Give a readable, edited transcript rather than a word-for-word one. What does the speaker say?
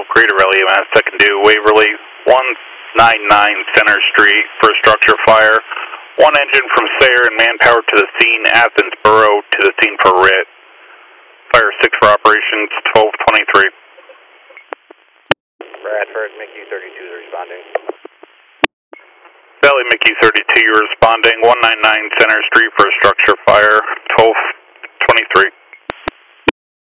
Greater LEMS, second due Waverly, 199 Center Street for a structure fire. One engine from Sayre and manpower to the scene, Athens Borough to the scene for RIT. Fire 6 for operations, 1223. Bradford, Mickey 32 is responding. Valley Mickey 32, you're responding, 199 Center Street for a structure fire, 1223.